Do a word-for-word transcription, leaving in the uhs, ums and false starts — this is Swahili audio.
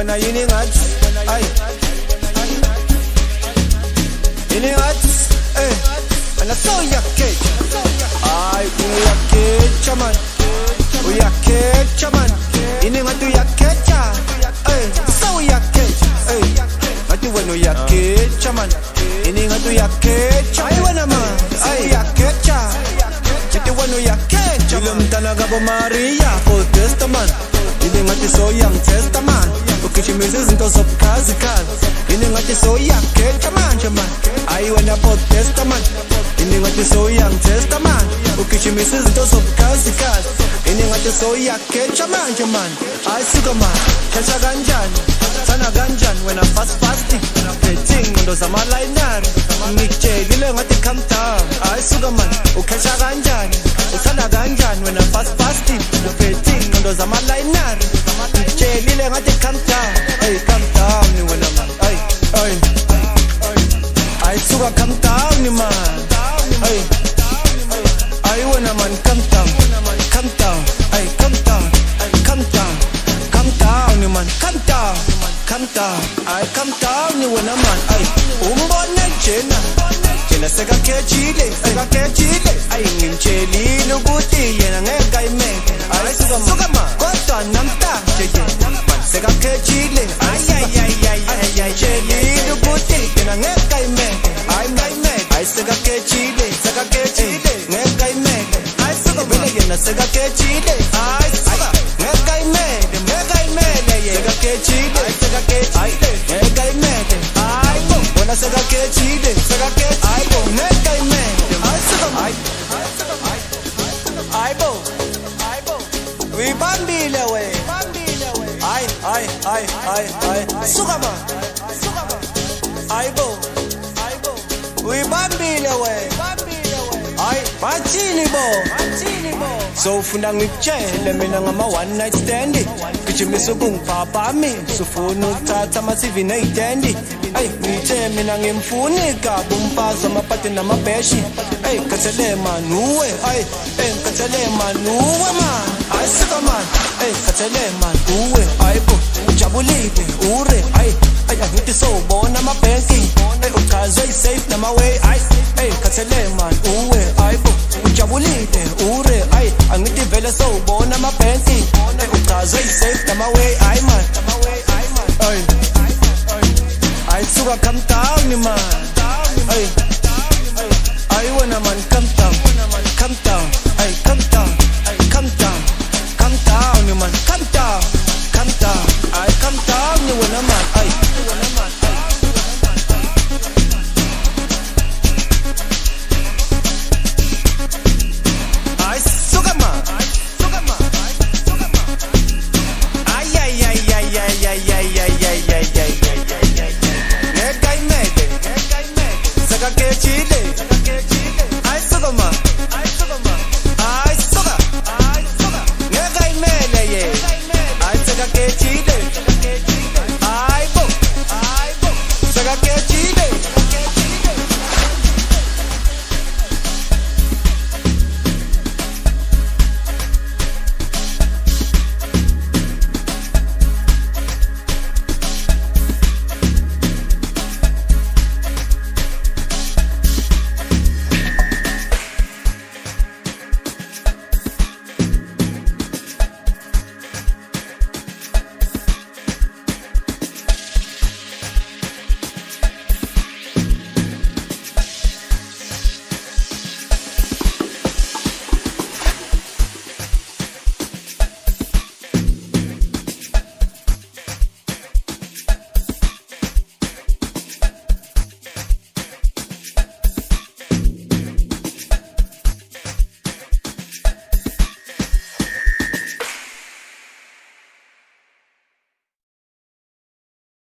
ayibona yini ngathi ay yini ngathi eh ana so yakhecha ay uyakhecha man uyakhecha man yini ngathi uyakhecha eh so uyakhecha eh ngathi wena uyakhecha man yini ngathi uyakhecha ay wena man ay uyakhecha ngathi wena uyakhecha lo mntana kabo Maria Old Testament yini ngathi so young testament ukishimisa izinto zobukhazikhazi yini ngathi so yakhecha manje man ayi wena Old Testament yini ngathi so young testament ukishimisa izinto zobukhazikhazi yini ngathi so yakhecha manje man ayi suka man khecha kanjani sana kanjani wena fast fasting betting ndo zamalayinari ngikutshelile ngathi calm down ayi suka man ukhecha kanjani usana kanjani wena fast fasting betting ndo zamalayinari ngikutshelile ngathi calm down hey calm down ni wena man ay ay ay suka calm down ni man ay ay wena man calm down calm down ay calm down calm down calm down ni man calm down calm down ay calm down ni wena man ay umbona jena jena seka khechile seka khechile ay ngimtshelile ukuthi yena ngeke ayimeke ay suka suka man kodwa namhlanje yena seka khechile ay ay ay ay ay chelile ukuthi yena ngeke ayimeke ay ngayimeke ay seka khechile seka khechile ngeke ayimeke ay suka vele yena seka khechile ay suka ngeke ayimeke ngeke ayimeke yena khechile ay seka khechile ngeke ayimeke ay bona seka khechile seka khechile ay bo ngeke ayimeke ay suka ay ay bo ay bo uyibambile we ay ay ay ay ay suka ma suka ma ay bo ay bo uyibambile we ay bathini bo bathini bo so ufuna ngikutshele mina ngama one night stand gijimisa ukungipapa mi sufuna ukuthatha ama T V neyidendi ay ngithe mina ngimfuni kabi umfazi amapati namabheshi ay khathele man uwe ay ay khathele man uwe man ay suka man ay khathele man uwe ay bo ujabulile ure ay ay ngithi so bona amabhenki ay uchazwe safe nama way ay ay khathele man uwe ay bo ujabulile ure ay angithi vele so bona amabhenki ay uchazwe safe nama way ay man ay ay suka calm down ni man ay ay wena man calm down calm down ay calm down calm down calm down ni man calm down calm down ay calm down ni wena man ay ay suka man suka man suka man ay ay ay ay ay ay ay ay ay ay ay seka khechile ay suka ma ay suka ma ay suka ay suka ngeke ayimele ye ay seka khechile